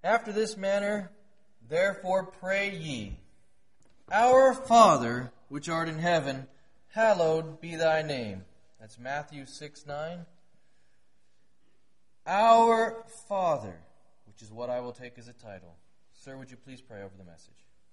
After this manner, therefore pray ye, Our Father, which art in heaven, hallowed be thy name. That's Matthew 6:9. Our Father, which is what I will take as a title. Sir, would you please pray over the message?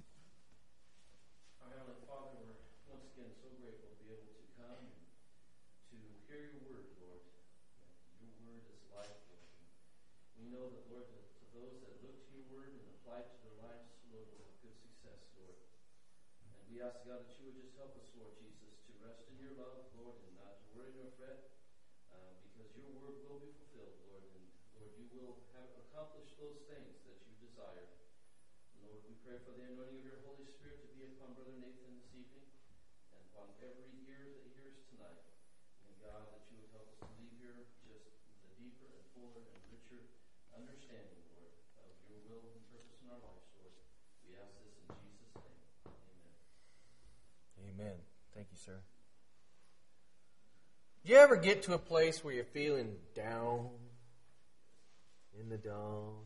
Our Heavenly Father, we're once again so grateful to be able to come and to hear your word, Lord. Your word is life, Lord. We know that, Lord, to those that look to your word and apply it to their lives, Lord, will have good success, Lord. And we ask, God, that you would just help us, Lord Jesus, to rest in your love, Lord, and not to worry nor fret, because your word will be fulfilled, Lord. And, Lord, you will have accomplished those things that you desire. Lord, we pray for the anointing of your Holy Spirit to be upon Brother Nathan this evening and upon every ear that hears tonight. And God, that you would help us to leave here just with a deeper and fuller and richer understanding, Lord, of your will and purpose in our lives, Lord. We ask this in Jesus' name. Amen. Amen. Thank you, sir. Do you ever get to a place where you're feeling down, in the dumps?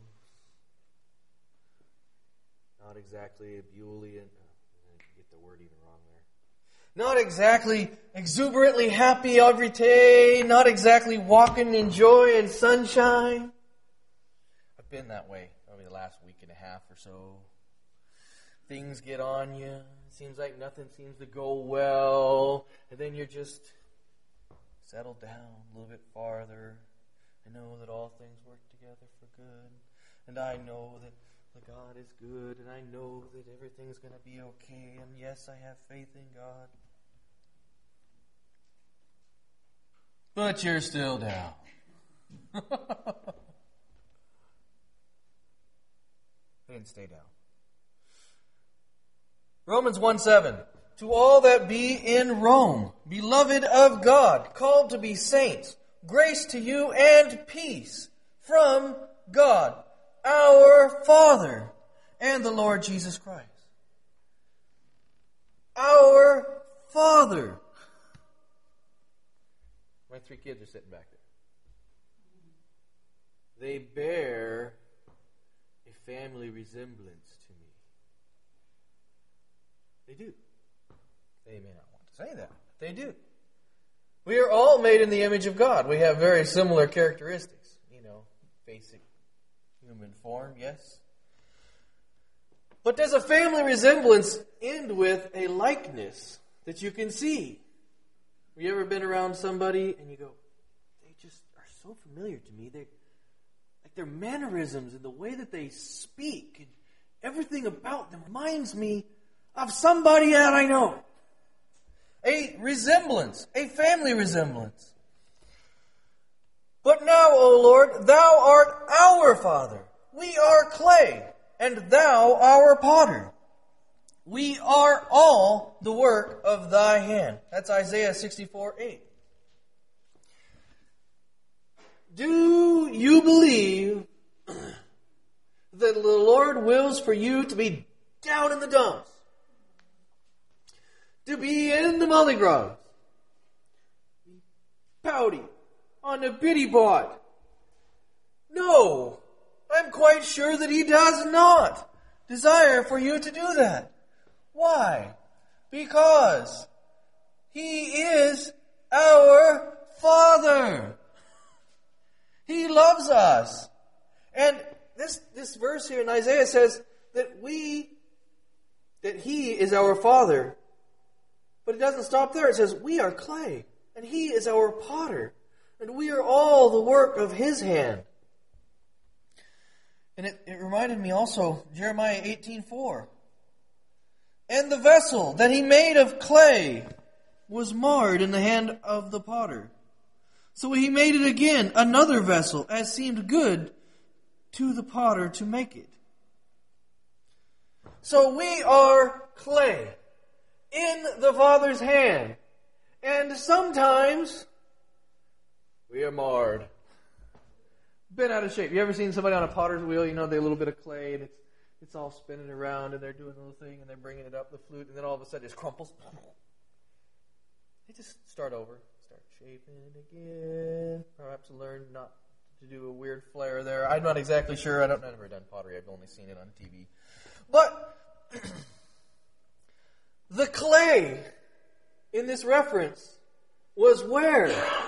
Not exactly ebullient. I get the word even wrong there. Not exactly exuberantly happy every day. Not exactly walking in joy and sunshine. I've been that way over the last week and a half or so. Things get on you. It seems like nothing seems to go well. And then you're just settled down a little bit farther. I know that all things work together for good. And I know that God is good, and I know that everything's going to be okay, and yes, I have faith in God. But you're still down. Then stay down. Romans 1:7. To all that be in Rome, beloved of God, called to be saints, grace to you and peace from God, our Father, and the Lord Jesus Christ. Our Father. My 3 kids are sitting back there. They bear a family resemblance to me. They do. They may not want to say that, but they do. We are all made in the image of God. We have very similar characteristics. Basic human form, yes. But does a family resemblance end with a likeness that you can see? Have you ever been around somebody and you go, they just are so familiar to me. Their mannerisms and the way that they speak and everything about them reminds me of somebody that I know. A resemblance, a family resemblance. But now, O Lord, thou art our Father. We are clay, and thou our potter. We are all the work of thy hand. That's Isaiah 64:8. Do you believe that the Lord wills for you to be down in the dumps? To be in the mullygrubs? Pouty? On the pity pot? No, I'm quite sure that He does not desire for you to do that. Why? Because He is our Father. He loves us. And this verse here in Isaiah says that He is our Father. But it doesn't stop there. It says we are clay, and He is our potter. And we are all the work of His hand. And it reminded me also, Jeremiah 18:4. And the vessel that He made of clay was marred in the hand of the potter. So He made it again, another vessel, as seemed good to the potter to make it. So we are clay in the Father's hand. And sometimes we are marred. Been out of shape. You ever seen somebody on a potter's wheel? They're a little bit of clay and it's all spinning around and they're doing a little thing and they're bringing it up the flute and then all of a sudden it just crumples. They just start over. Start shaping it again. Perhaps learn not to do a weird flare there. I'm not exactly sure. I've never done pottery. I've only seen it on TV. But the clay in this reference was where?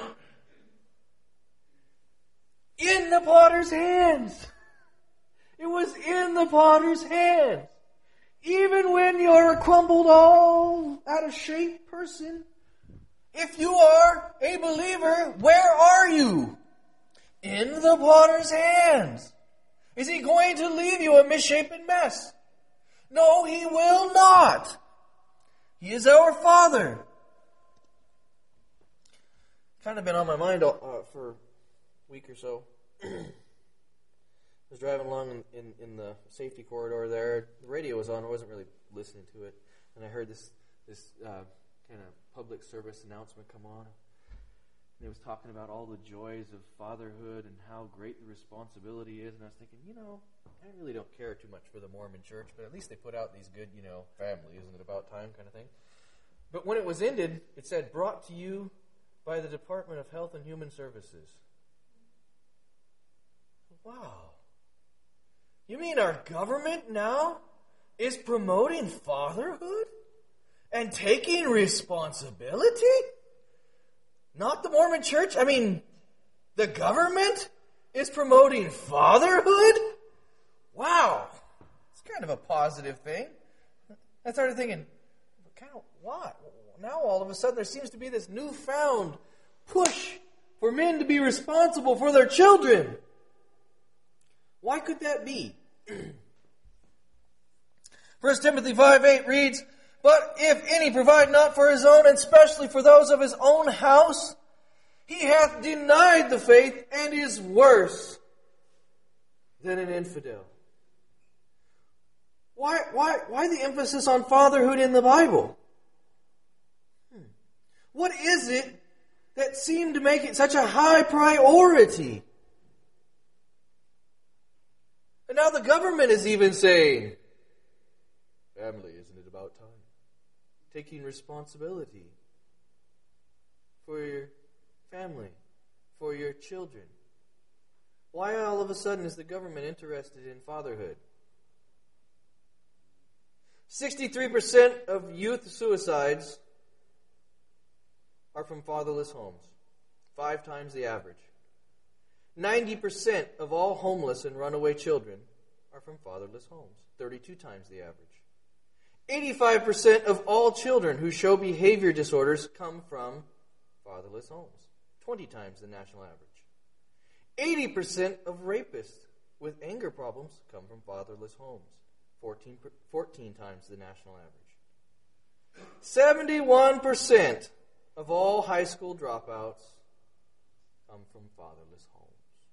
In the potter's hands. It was in the potter's hands. Even when you're a crumbled, all out of shape person, if you are a believer, where are you? In the potter's hands. Is he going to leave you a misshapen mess? No, he will not. He is our Father. Kind of been on my mind for a week or so. I was driving along in the safety corridor there. The radio was on. I wasn't really listening to it. And I heard this kind of public service announcement come on. And it was talking about all the joys of fatherhood and how great the responsibility is. And I was thinking, I really don't care too much for the Mormon church, but at least they put out these good, family, isn't it about time kind of thing. But when it was ended, it said, brought to you by the Department of Health and Human Services. Wow. You mean our government now is promoting fatherhood and taking responsibility? Not the Mormon church? I mean, the government is promoting fatherhood? Wow. It's kind of a positive thing. I started thinking, kind of what? Now all of a sudden there seems to be this newfound push for men to be responsible for their children. Why could that be? 1 Timothy 5:8 reads, but if any provide not for his own, and especially for those of his own house, he hath denied the faith and is worse than an infidel. Why the emphasis on fatherhood in the Bible? What is it that seemed to make it such a high priority? And now the government is even saying, family, isn't it about time? Taking responsibility for your family, for your children. Why all of a sudden is the government interested in fatherhood? 63% of youth suicides are from fatherless homes, 5 times the average. 90% of all homeless and runaway children are from fatherless homes, 32 times the average. 85% of all children who show behavior disorders come from fatherless homes, 20 times the national average. 80% of rapists with anger problems come from fatherless homes, 14 times the national average. 71% of all high school dropouts come from fatherless homes.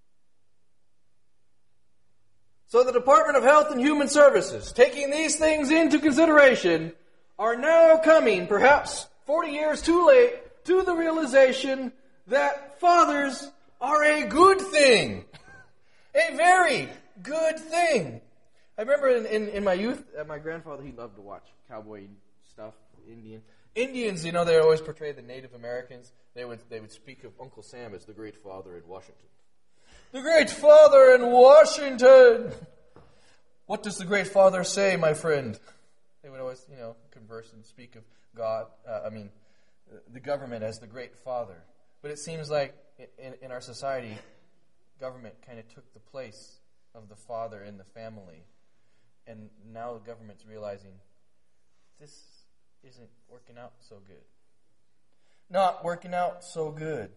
So the Department of Health and Human Services, taking these things into consideration, are now coming, perhaps 40 years too late, to the realization that fathers are a good thing. A very good thing. I remember in my youth, my grandfather, he loved to watch cowboy stuff, Indians, they always portray the Native Americans. They would speak of Uncle Sam as the great father in Washington. The great father in Washington! What does the great father say, my friend? They would always, converse and speak of God, the government as the great father. But it seems like in our society, government kind of took the place of the father in the family. And now the government's realizing this isn't working out so good. Not working out so good.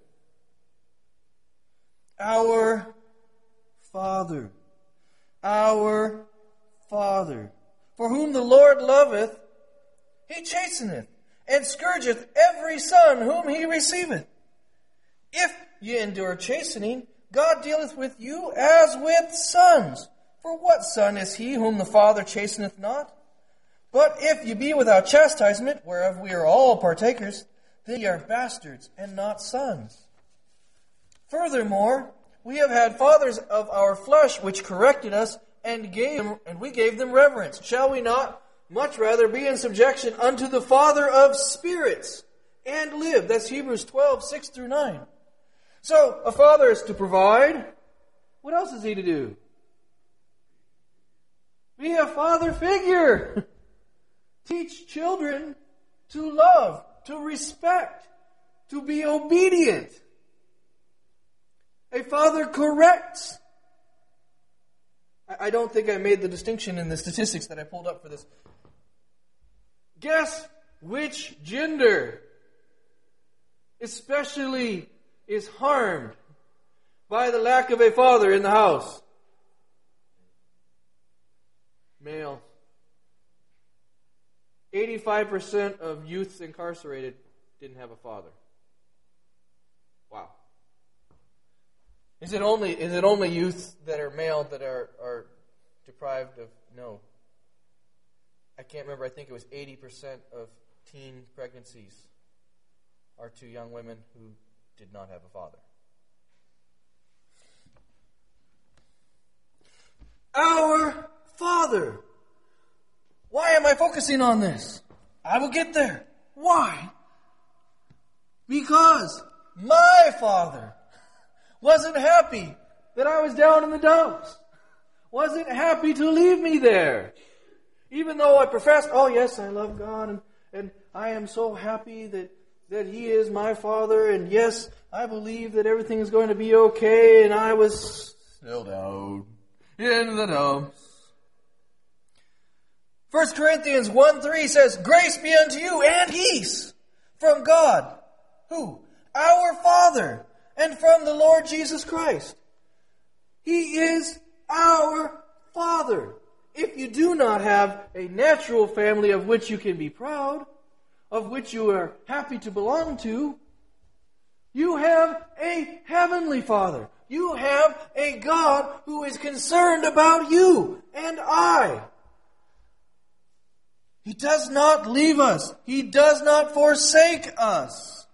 Our Father, for whom the Lord loveth, he chasteneth, and scourgeth every son whom he receiveth. If ye endure chastening, God dealeth with you as with sons. For what son is he whom the Father chasteneth not? But if ye be without chastisement, whereof we are all partakers, then ye are bastards and not sons. Furthermore, we have had fathers of our flesh which corrected us, and we gave them reverence. Shall we not much rather be in subjection unto the Father of spirits and live? That's Hebrews 12:6-9. So, a father is to provide, what else is he to do? Be a father figure. Teach children to love, to respect, to be obedient. A father corrects. I don't think I made the distinction in the statistics that I pulled up for this. Guess which gender especially is harmed by the lack of a father in the house? Male. 85% of youths incarcerated didn't have a father. Wow. Is it only youth that are male that are deprived of? No. I can't remember. I think it was 80% of teen pregnancies are to young women who did not have a father. Our Father. Why am I focusing on this? I will get there. Why? Because my Father wasn't happy that I was down in the dumps. Wasn't happy to leave me there. Even though I professed, oh yes, I love God and I am so happy that He is my Father, and yes, I believe that everything is going to be okay, and I was still down in the dumps. 1 Corinthians 1:3 says, grace be unto you and peace from God. Who? Our Father, and from the Lord Jesus Christ. He is our Father. If you do not have a natural family of which you can be proud, of which you are happy to belong to, you have a heavenly Father. You have a God who is concerned about you and I. He does not leave us. He does not forsake us.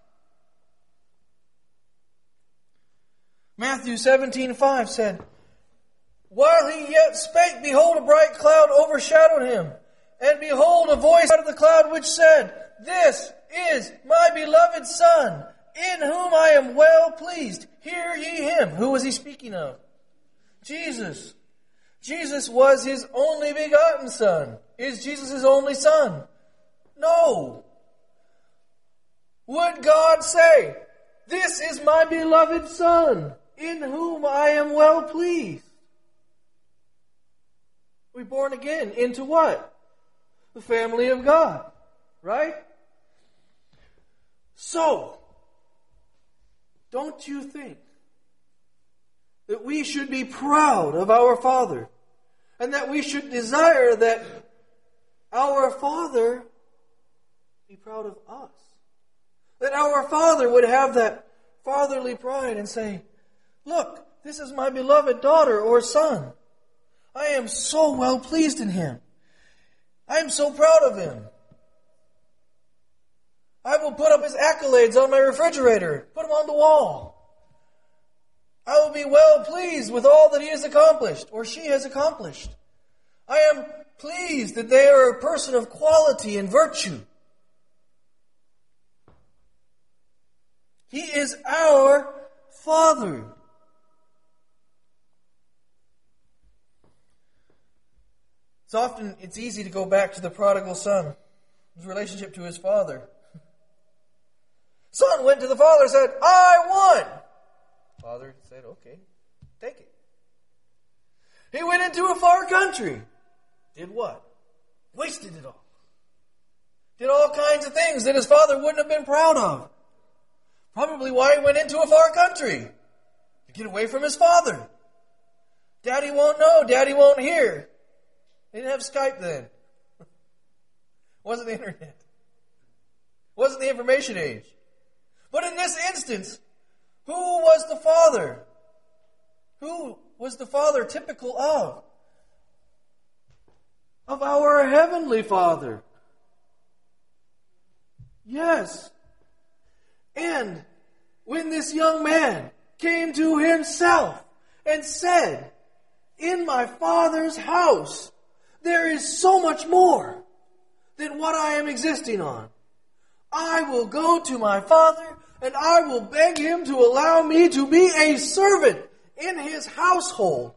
Matthew 17:5 said, while he yet spake, behold, a bright cloud overshadowed him. And behold, a voice out of the cloud which said, this is my beloved Son, in whom I am well pleased. Hear ye him. Who was he speaking of? Jesus. Jesus was his only begotten Son. Is Jesus his only Son? No. Would God say, this is my beloved Son, in whom I am well pleased? We're born again into what? The family of God. Right? So, don't you think that we should be proud of our Father, and that we should desire that our Father be proud of us? That our Father would have that fatherly pride and say, look, this is my beloved daughter or son. I am so well pleased in him. I am so proud of him. I will put up his accolades on my refrigerator, put them on the wall. I will be well pleased with all that he has accomplished or she has accomplished. I am pleased that they are a person of quality and virtue. He is our Father. It's easy to go back to the prodigal son, his relationship to his father. Son went to the father and said, I won. Father said, okay, take it. He went into a far country. Did what? Wasted it all. Did all kinds of things that his father wouldn't have been proud of. Probably why he went into a far country. To get away from his father. Daddy won't know. Daddy won't hear. They didn't have Skype then. Wasn't the internet. Wasn't the information age. But in this instance, who was the father? Who was the father typical of? Of our heavenly Father. Yes. And when this young man came to himself and said, in my Father's house, there is so much more than what I am existing on. I will go to my Father and I will beg him to allow me to be a servant in his household.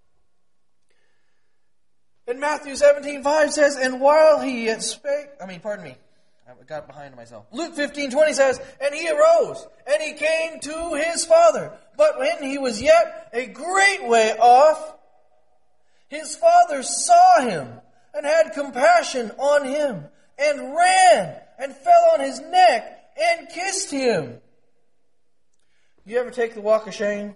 And Matthew 17:5 says, and while he yet spake, I got behind myself. Luke 15:20 says, and he arose, and he came to his father. But when he was yet a great way off, his father saw him, and had compassion on him, and ran, and fell on his neck, and kissed him. You ever take the walk of shame?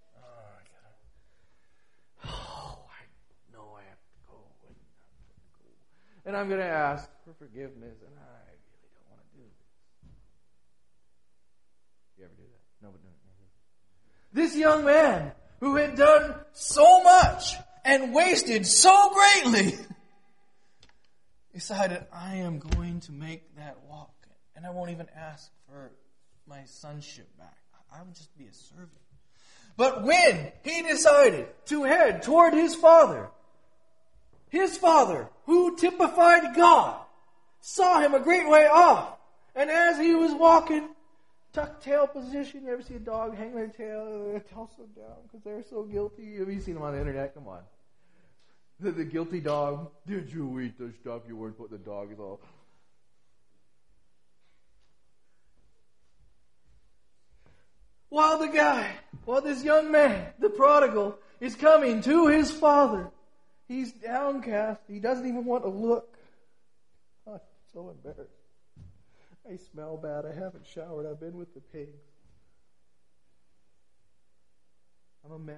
And I'm going to ask for forgiveness, and I really don't want to do this. You ever do that? No, but no. This young man who had done so much and wasted so greatly decided, I am going to make that walk, and I won't even ask for my sonship back. I would just be a servant. But when he decided to head toward his father, who typified God, saw him a great way off. And as he was walking, tucked tail position. You ever see a dog hang their tail, their torso down because they're so guilty? Have you seen them on the internet? Come on. The guilty dog. Did you eat the stuff you weren't putting the dog is all? While this young man, the prodigal, is coming to his father, he's downcast. He doesn't even want to look. I'm so embarrassed. I smell bad. I haven't showered. I've been with the pigs. I'm a mess.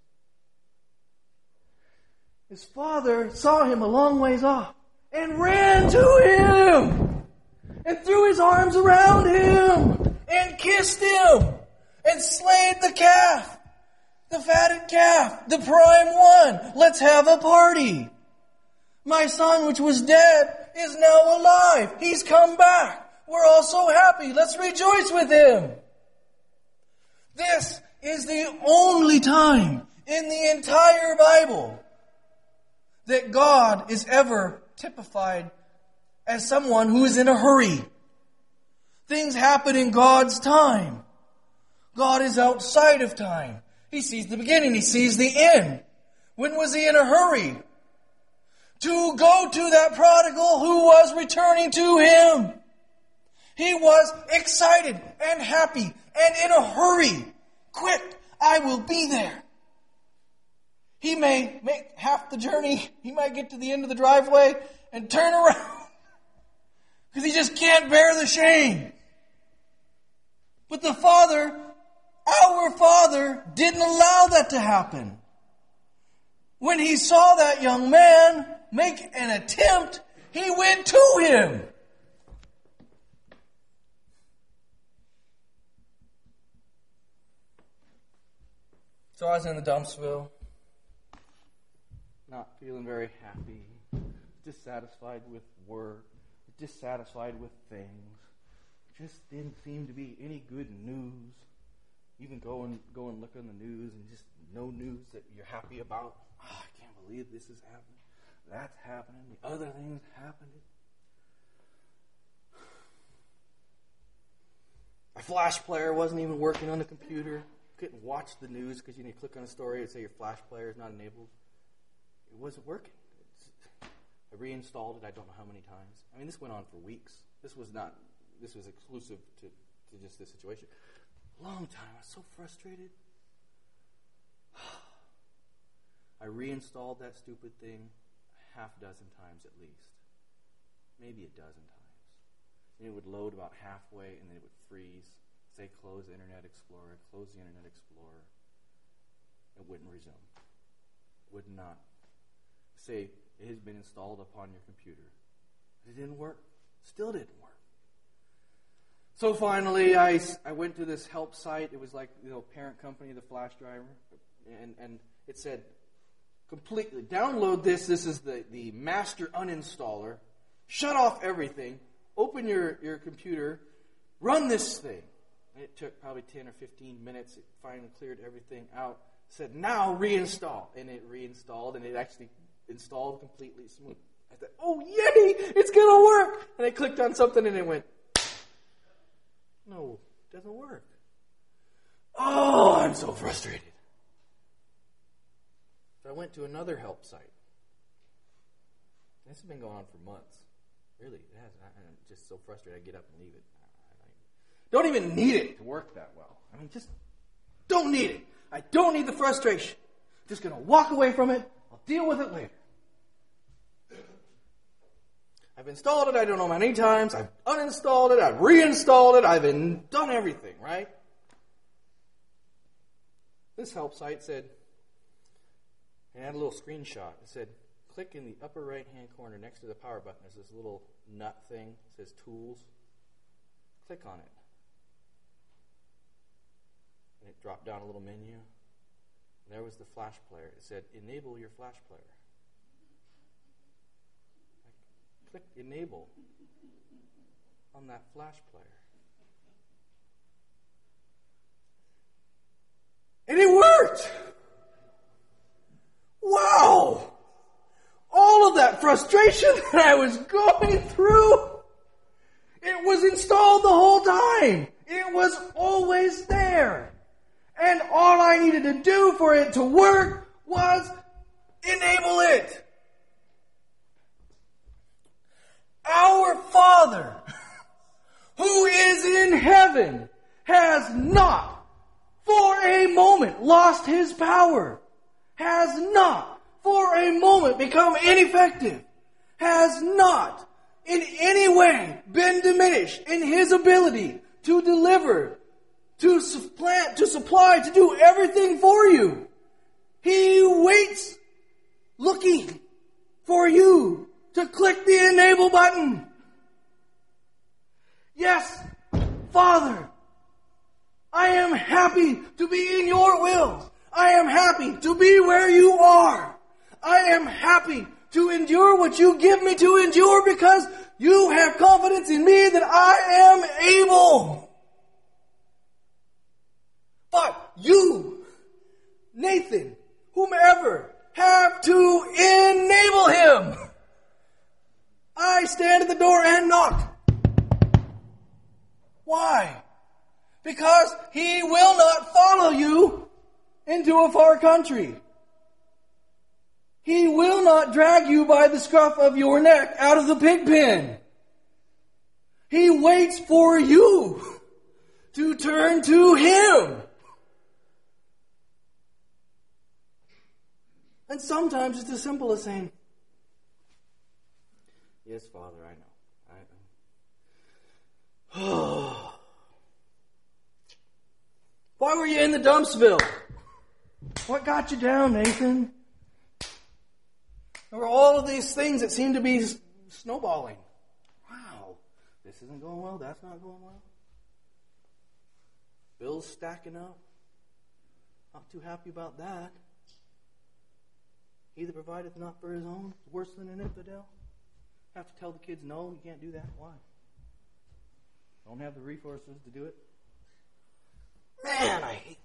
His father saw him a long ways off and ran to him and threw his arms around him and kissed him and slayed the calf. The fatted calf, the prime one. Let's have a party. My son, which was dead, is now alive. He's come back. We're all so happy. Let's rejoice with him. This is the only time in the entire Bible that God is ever typified as someone who is in a hurry. Things happen in God's time. God is outside of time. He sees the beginning. He sees the end. When was he in a hurry? To go to that prodigal who was returning to him. He was excited and happy and in a hurry. Quick, I will be there. He may make half the journey. He might get to the end of the driveway and turn around. Because he just can't bear the shame. But the Father, our Father, didn't allow that to happen. When he saw that young man make an attempt, he went to him. So I was in the dumpsville, not feeling very happy, dissatisfied with work, dissatisfied with things. Just didn't seem to be any good news. Even go and look on the news and just no news that you're happy about. Oh, I can't believe this is happening. That's happening. The other thing's happening. My flash player wasn't even working on the computer. Couldn't watch the news because you need to click on a story and say your flash player is not enabled. It wasn't working. I reinstalled it I don't know how many times. I mean, this went on for weeks. This was exclusive to just this situation. Long time. I was so frustrated. I reinstalled that stupid thing a half dozen times at least. Maybe a dozen times. And it would load about halfway and then it would freeze. Say close Internet Explorer, close the Internet Explorer. It wouldn't resume. Would not. Say it has been installed upon your computer. It didn't work. Still didn't work. So finally, I went to this help site. It was like parent company, the flash driver, and it said, completely download this. This is the master uninstaller. Shut off everything. Open your computer. Run this thing. And it took probably 10 or 15 minutes. It finally cleared everything out. It said, now reinstall. And it reinstalled, and it actually installed completely smooth. I thought, oh, yay! It's going to work! And I clicked on something, and it went, no, it doesn't work. Oh, I'm so frustrated. went to another help site. This has been going on for months. Really, it has. I'm just so frustrated. I get up and leave it. Don't even need it to work that well. I mean, just don't need it. I don't need the frustration. Just going to walk away from it. I'll deal with it later. I've installed it, I don't know how many times. I've uninstalled it. I've reinstalled it. I've done everything, right? This help site said, and I had a little screenshot. It said, click in the upper right-hand corner next to the power button. There's this little nut thing. It says Tools. Click on it. And it dropped down a little menu. And there was the flash player. It said, enable your flash player. I clicked enable on that flash player. And it worked! Wow! All of that frustration that I was going through, it was installed the whole time. It was always there. And all I needed to do for it to work was enable it. Our Father, who is in heaven, has not for a moment lost his power, has not for a moment become ineffective, has not in any way been diminished in his ability to deliver, to supply, to do everything for you. He waits looking for you to click the enable button. Yes, Father, I am happy to be in your will. I am happy to be where you are. I am happy to endure what you give me to endure because you have confidence in me that I am able. But you, Nathan, whomever, have to enable him. I stand at the door and knock. Why? Because he will not follow you into a far country. He will not drag you by the scruff of your neck out of the pig pen. He waits for you to turn to him. And sometimes it's as simple as saying, yes, Father, I know. Why were you in the Dumpsville? What got you down, Nathan? There were all of these things that seemed to be snowballing. Wow, this isn't going well, that's not going well. Bills stacking up. Not too happy about that. He that provideth not for his own is worse than an infidel. Have to tell the kids, no, you can't do that. Why? Don't have the resources to do it. Man, I hate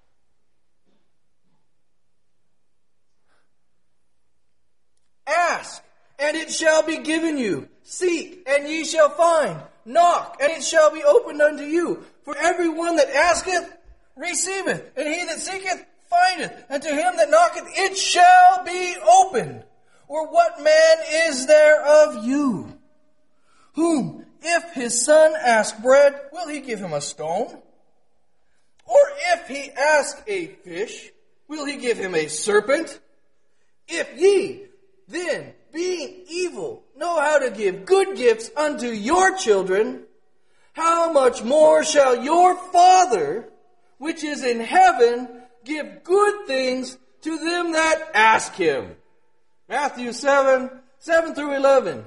that. Ask, and it shall be given you. Seek, and ye shall find. Knock, and it shall be opened unto you. For everyone that asketh, receiveth. And he that seeketh, findeth. And to him that knocketh, it shall be opened. Or what man is there of you, whom, if his son ask bread, will he give him a stone? Or if he ask a fish, will he give him a serpent? If ye, then, being evil, know how to give good gifts unto your children, how much more shall your Father, which is in heaven, give good things to them that ask him? Matthew 7 through 11.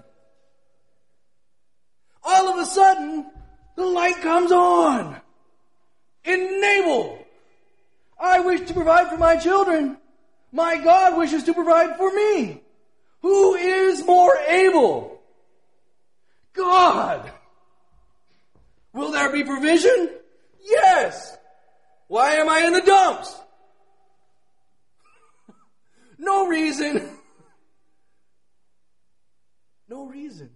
All of a sudden, the light comes on. Enable. I wish to provide for my children. My God wishes to provide for me. Who is more able? God. Will there be provision? Yes. Why am I in the dumps? No reason. No reason.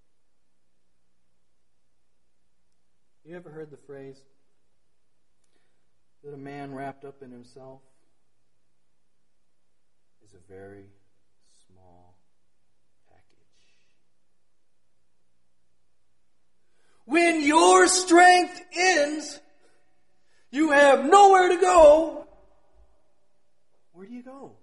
You ever heard the phrase that a man wrapped up in himself is is a very small package. When your strength ends, you have nowhere to go. Where do you go?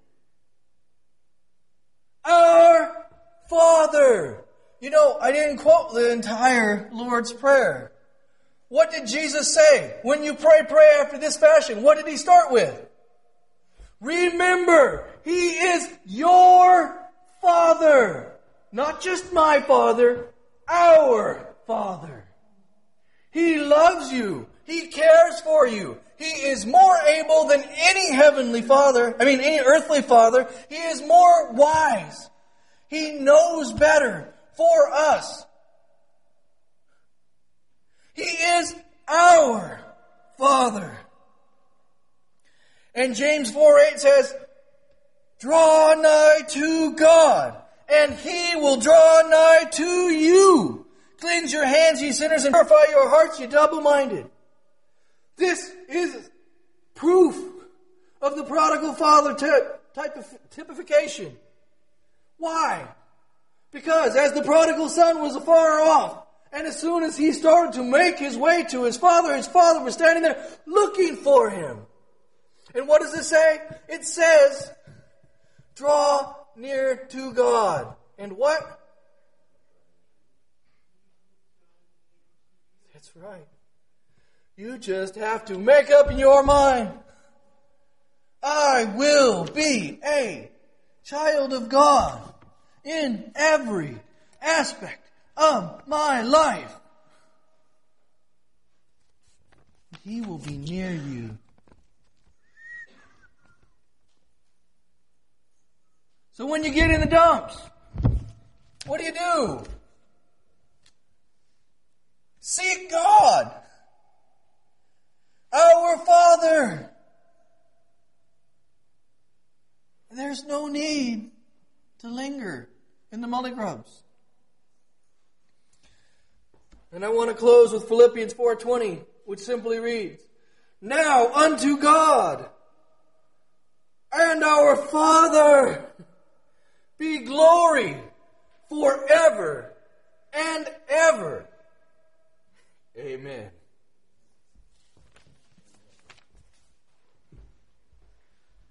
Our Father. You know, I didn't quote the entire Lord's Prayer. What did Jesus say? When you pray, pray after this fashion. What did he start with? Remember, he is your Father. Not just my Father, our Father. He loves you. He cares for you. He is more able than any any earthly father. He is more wise. He knows better for us. He is our Father. And James 4:8 says, draw nigh to God, and He will draw nigh to you. Cleanse your hands, ye sinners, and purify your hearts, ye double-minded. This is proof of the prodigal father type of typification. Why? Because as the prodigal son was afar off, and as soon as he started to make his way to his father was standing there looking for him. And what does it say? It says, draw near to God. And what? That's right. You just have to make up in your mind, I will be a child of God in every aspect of my life. He will be near you. So when you get in the dumps, what do? Seek God, our Father. And there's no need to linger in the mully grubs. And I want to close with Philippians 4:20, which simply reads, now unto God and our Father be glory forever and ever. Amen.